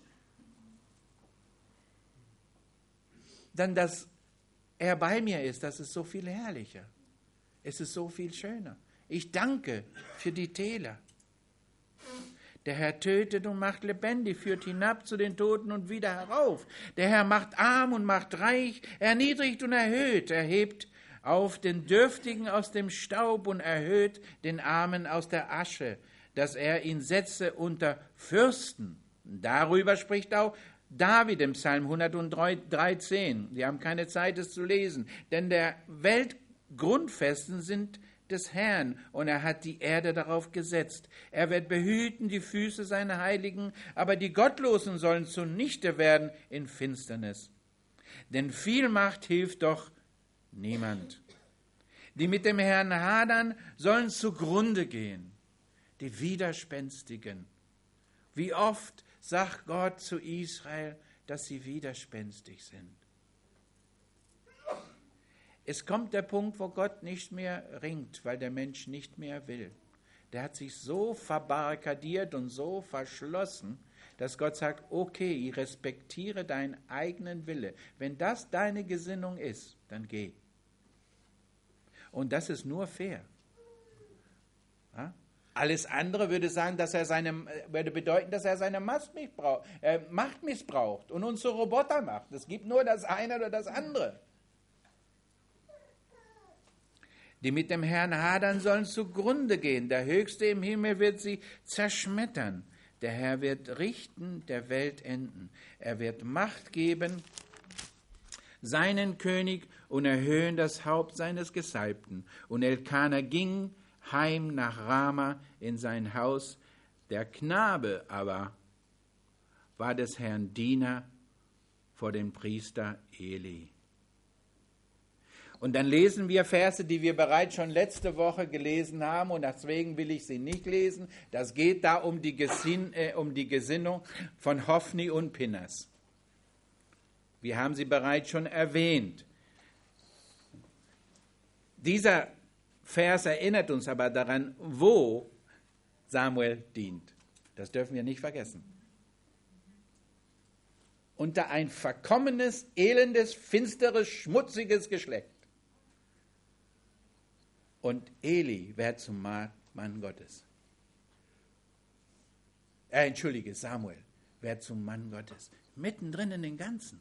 Dann, dass er bei mir ist, das ist so viel herrlicher. Es ist so viel schöner. Ich danke für die Täler. Der Herr tötet und macht lebendig, führt hinab zu den Toten und wieder herauf. Der Herr macht arm und macht reich, erniedrigt und erhöht. Er hebt auf den Dürftigen aus dem Staub und erhöht den Armen aus der Asche, dass er ihn setze unter Fürsten. Darüber spricht auch David im Psalm 113. Sie haben keine Zeit, es zu lesen. Denn der Welt Grundfesten sind des Herrn, und er hat die Erde darauf gesetzt. Er wird behüten die Füße seiner Heiligen, aber die Gottlosen sollen zunichte werden in Finsternis. Denn viel Macht hilft doch niemand. Die mit dem Herrn hadern, sollen zugrunde gehen. Die Widerspenstigen. Wie oft sagt Gott zu Israel, dass sie widerspenstig sind. Es kommt der Punkt, wo Gott nicht mehr ringt, weil der Mensch nicht mehr will. Der hat sich so verbarrikadiert und so verschlossen, dass Gott sagt, okay, ich respektiere deinen eigenen Wille. Wenn das deine Gesinnung ist, dann geh. Und das ist nur fair. Ja? Alles andere würde sagen, würde bedeuten, dass er seine Macht missbraucht und uns zu Roboter macht. Es gibt nur das eine oder das andere. Die mit dem Herrn hadern, sollen zugrunde gehen. Der Höchste im Himmel wird sie zerschmettern. Der Herr wird richten, der Welt enden. Er wird Macht geben, seinen König, und erhöhen das Haupt seines Gesalbten. Und Elkanah ging heim nach Rama in sein Haus. Der Knabe aber war des Herrn Diener vor dem Priester Eli. Und dann lesen wir Verse, die wir bereits schon letzte Woche gelesen haben, und deswegen will ich sie nicht lesen. Das geht da um die Gesinnung von Hophni und Pinhas. Wir haben sie bereits schon erwähnt. Dieser Vers erinnert uns aber daran, wo Samuel dient. Das dürfen wir nicht vergessen. Unter ein verkommenes, elendes, finsteres, schmutziges Geschlecht. Und Eli wird zum Mann Gottes. Samuel wird zum Mann Gottes. Mittendrin in den Ganzen.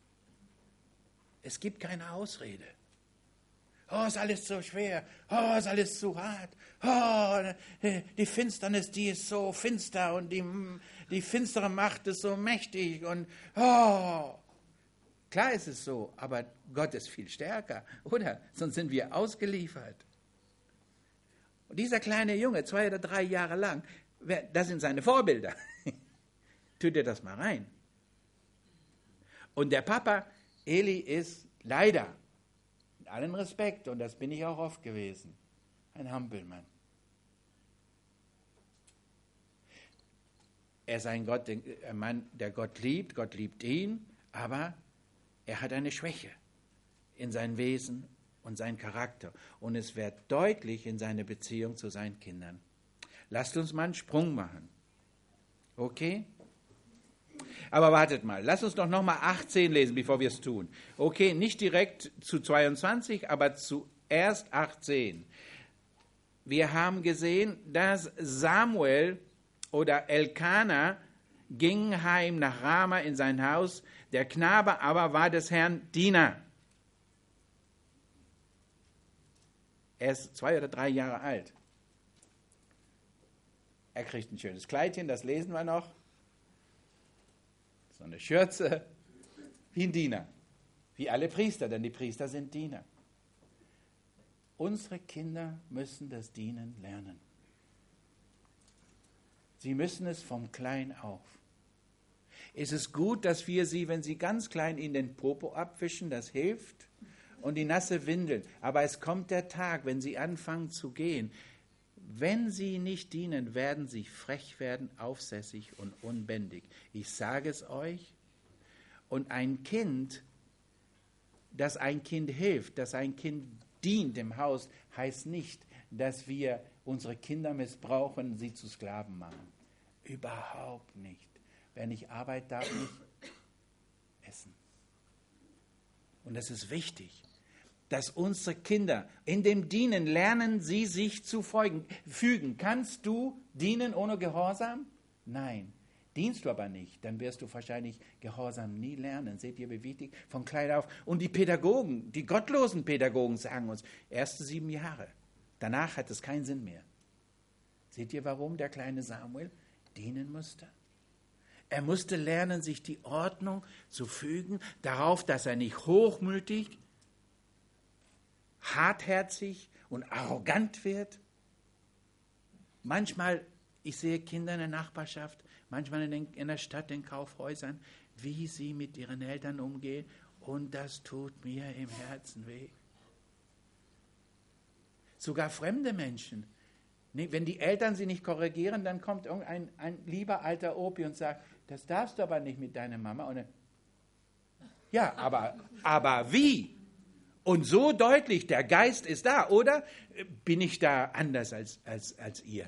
Es gibt keine Ausrede. Oh, ist alles so schwer. Oh, ist alles zu hart. Oh, die Finsternis, die ist so finster und die finstere Macht ist so mächtig. Und oh, klar ist es so, aber Gott ist viel stärker, oder? Sonst sind wir ausgeliefert. Und dieser kleine Junge, 2 oder 3 Jahre lang, das sind seine Vorbilder. Tut dir das mal rein. Und der Papa, Eli, ist leider, mit allem Respekt, und das bin ich auch oft gewesen, ein Hampelmann. Er ist ein Mann, der Gott liebt ihn, aber er hat eine Schwäche in seinem Wesen und seinem Charakter. Und es wird deutlich in seiner Beziehung zu seinen Kindern. Lasst uns mal einen Sprung machen. Okay? Aber wartet mal, lasst uns doch nochmal 18 lesen, bevor wir es tun. Okay, nicht direkt zu 22, aber zuerst 18. Wir haben gesehen, dass Samuel oder Elkanah ging heim nach Rama in sein Haus, der Knabe aber war des Herrn Diener. Er ist 2 oder 3 Jahre alt. Er kriegt ein schönes Kleidchen, das lesen wir noch. So eine Schürze, wie ein Diener. Wie alle Priester, denn die Priester sind Diener. Unsere Kinder müssen das Dienen lernen. Sie müssen es vom Klein auf. Es ist gut, dass wir sie, wenn sie ganz klein, in den Popo abwischen, das hilft, und die nasse Windel. Aber es kommt der Tag, wenn sie anfangen zu gehen. Wenn sie nicht dienen, werden sie frech werden, aufsässig und unbändig. Ich sage es euch. Und ein Kind, dass ein Kind hilft, dass ein Kind dient im Haus, heißt nicht, dass wir unsere Kinder missbrauchen, sie zu Sklaven machen. Überhaupt nicht. Wer nicht arbeitet, darf nicht essen. Und das ist wichtig, dass unsere Kinder in dem Dienen lernen, sie sich zu fügen. Kannst du dienen ohne Gehorsam? Nein. Dienst du aber nicht, dann wirst du wahrscheinlich Gehorsam nie lernen. Seht ihr, wie wichtig? Von klein auf. Und die Pädagogen, die gottlosen Pädagogen sagen uns, erste 7 Jahre. Danach hat es keinen Sinn mehr. Seht ihr, warum der kleine Samuel dienen musste? Er musste lernen, sich die Ordnung zu fügen, darauf, dass er nicht hochmütig, hartherzig und arrogant wird. Manchmal, ich sehe Kinder in der Nachbarschaft, manchmal in der Stadt, in Kaufhäusern, wie sie mit ihren Eltern umgehen, und das tut mir im Herzen weh. Sogar fremde Menschen. Wenn die Eltern sie nicht korrigieren, dann kommt irgendein lieber alter Opi und sagt, das darfst du aber nicht mit deiner Mama. Und dann, ja, aber wie? Und so deutlich, der Geist ist da, oder bin ich da anders als ihr?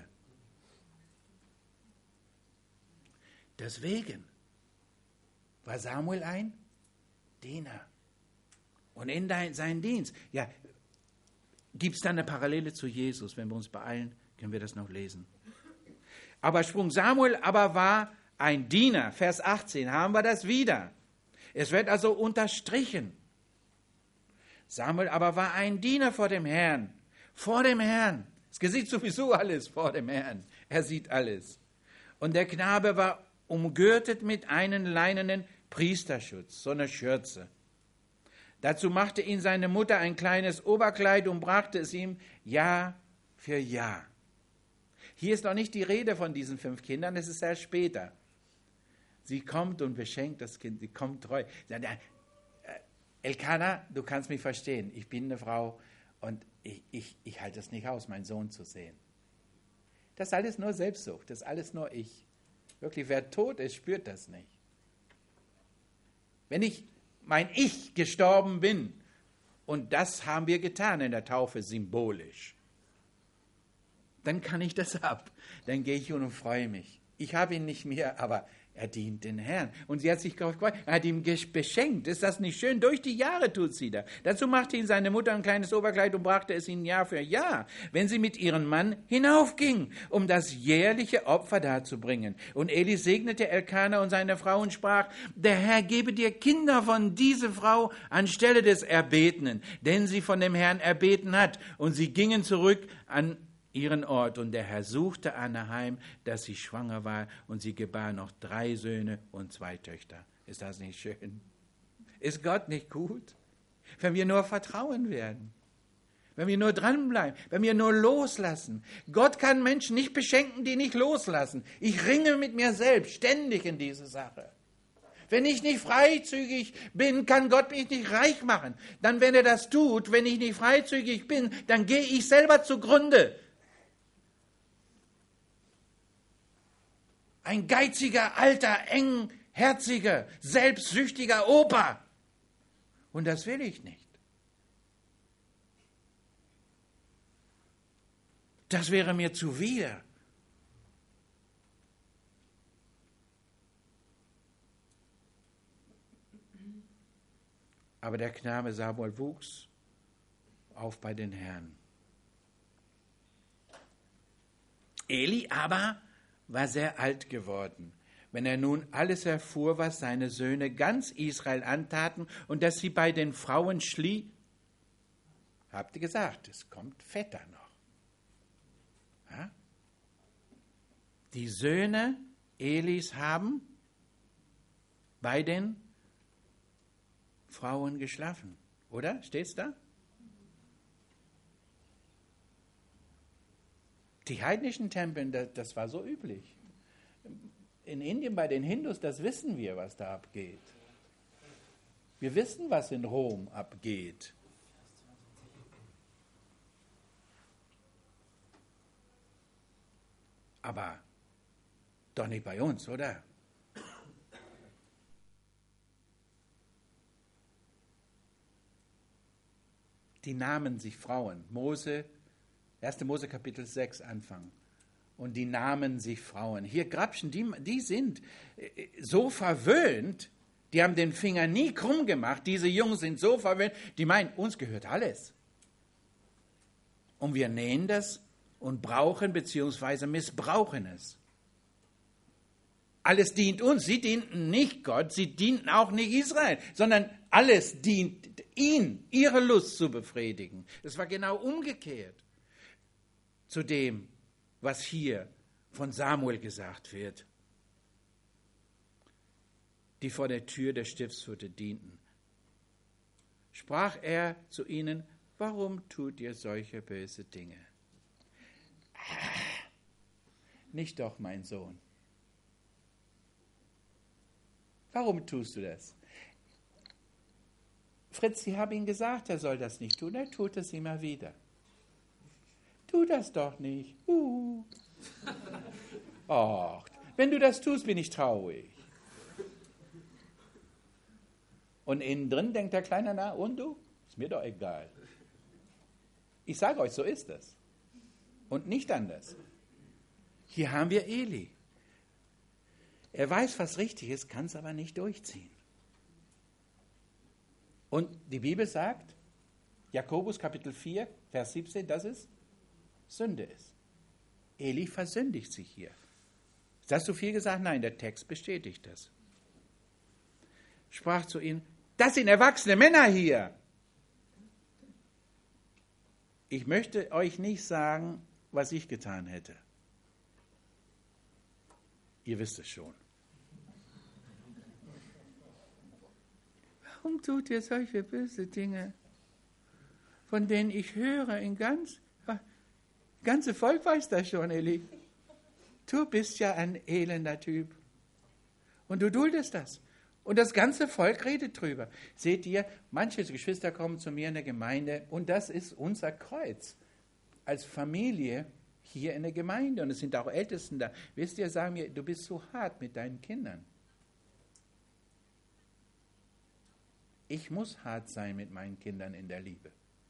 Deswegen war Samuel ein Diener. Und in seinen Dienst, ja, gibt es da eine Parallele zu Jesus? Wenn wir uns beeilen, können wir das noch lesen. Aber Samuel aber war ein Diener. Vers 18 haben wir das wieder. Es wird also unterstrichen. Samuel aber war ein Diener vor dem Herrn. Vor dem Herrn. Es sieht sowieso alles vor dem Herrn. Er sieht alles. Und der Knabe war umgürtet mit einem leinenen Priesterschutz, so eine Schürze. Dazu machte ihn seine Mutter ein kleines Oberkleid und brachte es ihm Jahr für Jahr. Hier ist noch nicht die Rede von diesen 5 Kindern, es ist erst später. Sie kommt und beschenkt das Kind, sie kommt treu. Elkanah, du kannst mich verstehen, ich bin eine Frau und ich halte es nicht aus, meinen Sohn zu sehen. Das ist alles nur Selbstsucht, das ist alles nur ich. Wirklich, wer tot ist, spürt das nicht. Wenn mein Ich gestorben bin, und das haben wir getan in der Taufe symbolisch, dann kann ich das ab. Dann gehe ich und freue mich. Ich habe ihn nicht mehr, aber er dient den Herrn. Und sie hat sich gefreut, er hat ihm beschenkt. Ist das nicht schön? Durch die Jahre tut sie da. Dazu machte ihn seine Mutter ein kleines Oberkleid und brachte es ihm Jahr für Jahr, wenn sie mit ihrem Mann hinaufging, um das jährliche Opfer darzubringen. Und Eli segnete Elkanah und seine Frau und sprach, der Herr gebe dir Kinder von dieser Frau anstelle des Erbetenen, denn sie von dem Herrn erbeten hat. Und sie gingen zurück an ihren Ort. Und der Herr suchte Anaheim, dass sie schwanger war, und sie gebar noch 3 Söhne und 2 Töchter. Ist das nicht schön? Ist Gott nicht gut? Wenn wir nur vertrauen werden, wenn wir nur dranbleiben, wenn wir nur loslassen. Gott kann Menschen nicht beschenken, die nicht loslassen. Ich ringe mit mir selbst ständig in diese Sache. Wenn ich nicht freizügig bin, kann Gott mich nicht reich machen. Dann, wenn er das tut, wenn ich nicht freizügig bin, dann gehe ich selber zugrunde. Ein geiziger, alter, engherziger, selbstsüchtiger Opa. Und das will ich nicht. Das wäre mir zuwider. Aber der Knabe Samuel wuchs auf bei den Herrn. Eli aber war sehr alt geworden, wenn er nun alles erfuhr, was seine Söhne ganz Israel antaten und dass sie bei den Frauen habt ihr gesagt, es kommt Vetter noch. Ja? Die Söhne Elis haben bei den Frauen geschlafen, oder? Steht's da? Die heidnischen Tempel, das war so üblich. in Indien bei den Hindus, das wissen wir, was da abgeht. Wir wissen, was in Rom abgeht. Aber doch nicht bei uns, oder? Die nahmen sich Frauen. 1. Mose Kapitel 6 Anfang. Und die nahmen sich Frauen. Hier Grabschen, die sind so verwöhnt, die haben den Finger nie krumm gemacht. Diese Jungs sind so verwöhnt, die meinen, uns gehört alles. Und wir nähen das und brauchen bzw. missbrauchen es. Alles dient uns. Sie dienten nicht Gott, sie dienten auch nicht Israel, sondern alles dient ihnen, ihre Lust zu befriedigen. Es war genau umgekehrt zu dem, was hier von Samuel gesagt wird, die vor der Tür der Stiftshütte dienten. Sprach er zu ihnen, warum tut ihr solche böse Dinge? Nicht doch, mein Sohn. Warum tust du das? Fritz, ich habe ihm gesagt, er soll das nicht tun. Er tut es immer wieder. Tu das doch nicht. Och, wenn du das tust, bin ich traurig. Und innen drin denkt der Kleine nach, und du? Ist mir doch egal. Ich sage euch, so ist es. Und nicht anders. Hier haben wir Eli. Er weiß, was richtig ist, kann es aber nicht durchziehen. Und die Bibel sagt, Jakobus Kapitel 4, Vers 17, dass es Sünde ist. Eli versündigt sich hier. Hast du viel gesagt? Nein, der Text bestätigt das. Sprach zu ihnen, das sind erwachsene Männer hier. Ich möchte euch nicht sagen, was ich getan hätte. Ihr wisst es schon. Warum tut ihr solche böse Dinge, von denen ich höre das ganze Volk weiß das schon, Eli. Du bist ja ein elender Typ. Und du duldest das. Und das ganze Volk redet drüber. Seht ihr, manche Geschwister kommen zu mir in der Gemeinde und das ist unser Kreuz. Als Familie hier in der Gemeinde. Und es sind auch Ältesten da. Wisst ihr, sagen mir, du bist so hart mit deinen Kindern. Ich muss hart sein mit meinen Kindern in der Liebe.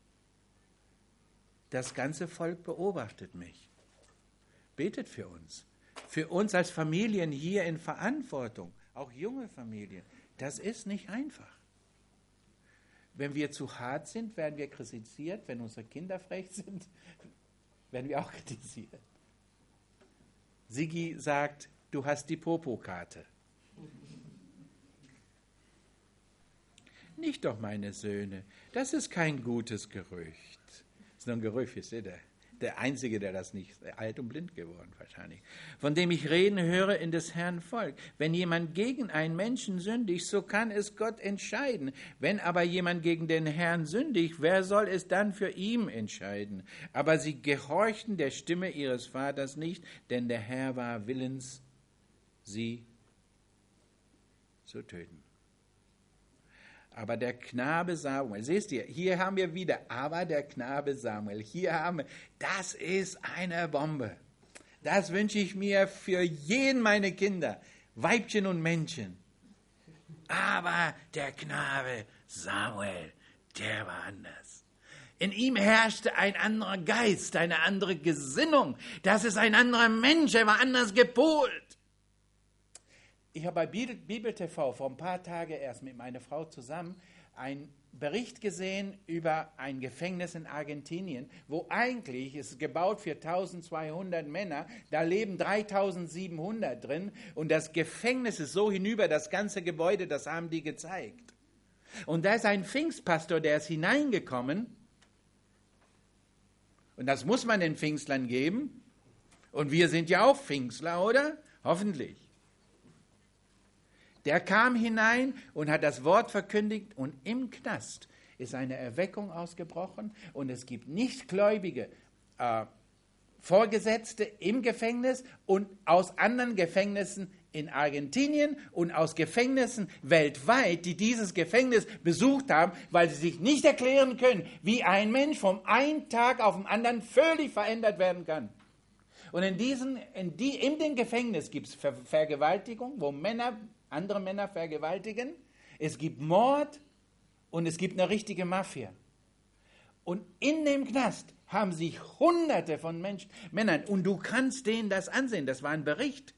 Das ganze Volk beobachtet mich. Betet für uns. Für uns als Familien hier in Verantwortung. Auch junge Familien. Das ist nicht einfach. Wenn wir zu hart sind, werden wir kritisiert. Wenn unsere Kinder frech sind, werden wir auch kritisiert. Sigi sagt, du hast die Popokarte. Nicht doch, meine Söhne, das ist kein gutes Gerücht. Das ist nur ein Gerücht, ist der Einzige, der das nicht, alt und blind geworden wahrscheinlich, von dem ich reden höre in des Herrn Volk. Wenn jemand gegen einen Menschen sündigt, so kann es Gott entscheiden. Wenn aber jemand gegen den Herrn sündigt, wer soll es dann für ihn entscheiden? Aber sie gehorchten der Stimme ihres Vaters nicht, denn der Herr war willens, sie zu töten. Aber der Knabe Samuel, seht ihr, hier haben wir wieder, aber der Knabe Samuel, hier haben wir, das ist eine Bombe. Das wünsche ich mir für jeden meine Kinder, Weibchen und Männchen. Aber der Knabe Samuel, der war anders. In ihm herrschte ein anderer Geist, eine andere Gesinnung. Das ist ein anderer Mensch, er war anders gepolt. Ich habe bei Bibel TV vor ein paar Tagen erst mit meiner Frau zusammen einen Bericht gesehen über ein Gefängnis in Argentinien, wo eigentlich, es ist gebaut für 1200 Männer, da leben 3700 drin und das Gefängnis ist so hinüber, das ganze Gebäude, das haben die gezeigt. Und da ist ein Pfingstpastor, der ist hineingekommen und das muss man den Pfingstlern geben und wir sind ja auch Pfingstler, oder? Hoffentlich. Der kam hinein und hat das Wort verkündigt und im Knast ist eine Erweckung ausgebrochen und es gibt nichtgläubige Vorgesetzte im Gefängnis und aus anderen Gefängnissen in Argentinien und aus Gefängnissen weltweit, die dieses Gefängnis besucht haben, weil sie sich nicht erklären können, wie ein Mensch vom einen Tag auf den anderen völlig verändert werden kann. Und in dem Gefängnis gibt es Vergewaltigung, wo Männer andere Männer vergewaltigen. Es gibt Mord und es gibt eine richtige Mafia. Und in dem Knast haben sich Hunderte von Männern, und du kannst denen das ansehen, das war ein Bericht.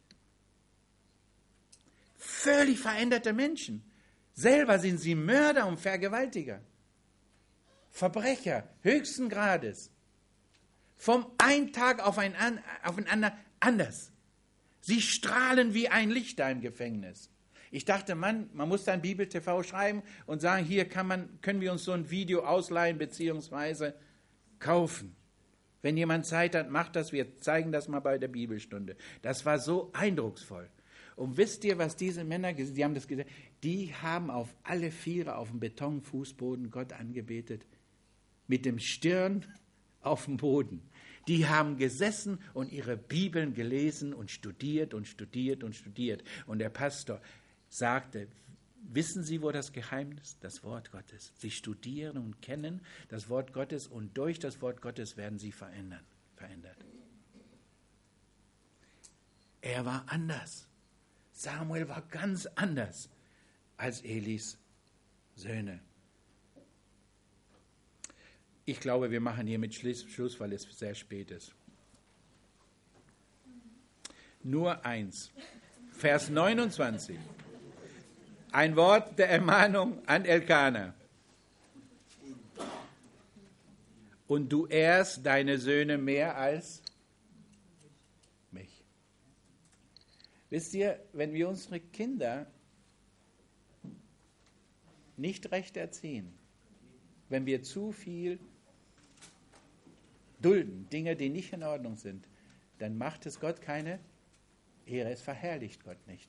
Völlig veränderte Menschen. Selber sind sie Mörder und Vergewaltiger. Verbrecher höchsten Grades. Vom einen Tag auf den anderen anders. Sie strahlen wie ein Licht da im Gefängnis. Ich dachte, man muss dann Bibel TV schreiben und sagen, hier können wir uns so ein Video ausleihen bzw. kaufen. Wenn jemand Zeit hat, macht das. Wir zeigen das mal bei der Bibelstunde. Das war so eindrucksvoll. Und wisst ihr, was diese Männer, die haben das gesagt, die haben auf alle Viere auf dem Betonfußboden Gott angebetet, mit dem Stirn auf dem Boden. Die haben gesessen und ihre Bibeln gelesen und studiert und studiert und studiert. Und der Pastor sagte, wissen Sie, wo das Geheimnis? Das Wort Gottes. Sie studieren und kennen das Wort Gottes und durch das Wort Gottes werden sie verändert. Er war anders. Samuel war ganz anders als Elis Söhne. Ich glaube, wir machen hier mit Schluss, weil es sehr spät ist. Nur eins. Vers 29. Ein Wort der Ermahnung an Elkana. Und du ehrst deine Söhne mehr als mich. Wisst ihr, wenn wir unsere Kinder nicht recht erziehen, wenn wir zu viel dulden, Dinge, die nicht in Ordnung sind, dann macht es Gott keine Ehre, es verherrlicht Gott nicht.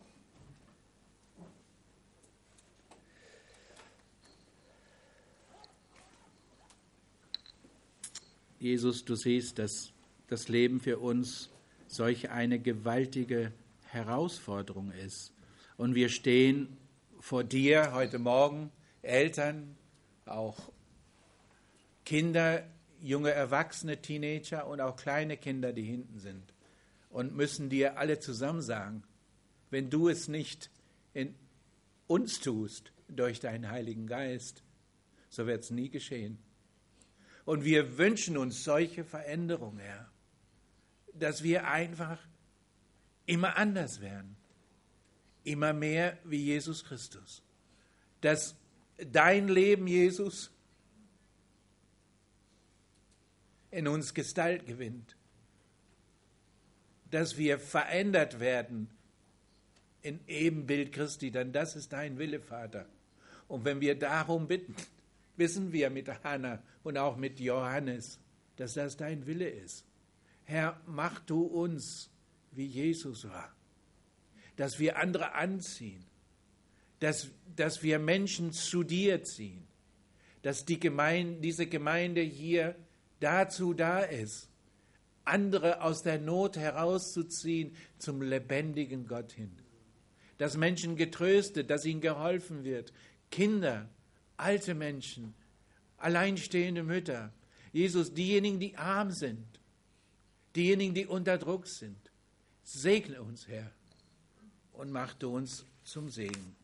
Jesus, du siehst, dass das Leben für uns solch eine gewaltige Herausforderung ist. Und wir stehen vor dir heute Morgen, Eltern, auch Kinder, junge Erwachsene, Teenager und auch kleine Kinder, die hinten sind. Und müssen dir alle zusammen sagen, wenn du es nicht in uns tust, durch deinen Heiligen Geist, so wird es nie geschehen. Und wir wünschen uns solche Veränderungen, Herr, dass wir einfach immer anders werden, immer mehr wie Jesus Christus. Dass dein Leben, Jesus, in uns Gestalt gewinnt. Dass wir verändert werden in Ebenbild Christi, denn das ist dein Wille, Vater. Und wenn wir darum bitten, wissen wir mit Hannah und auch mit Johannes, dass das dein Wille ist. Herr, mach du uns, wie Jesus war, dass wir andere anziehen, dass wir Menschen zu dir ziehen, dass diese Gemeinde hier dazu da ist, andere aus der Not herauszuziehen zum lebendigen Gott hin. Dass Menschen getröstet, dass ihnen geholfen wird, Kinder, alte Menschen, alleinstehende Mütter, Jesus, diejenigen, die arm sind, diejenigen, die unter Druck sind. Segne uns, Herr, und mach du uns zum Segen.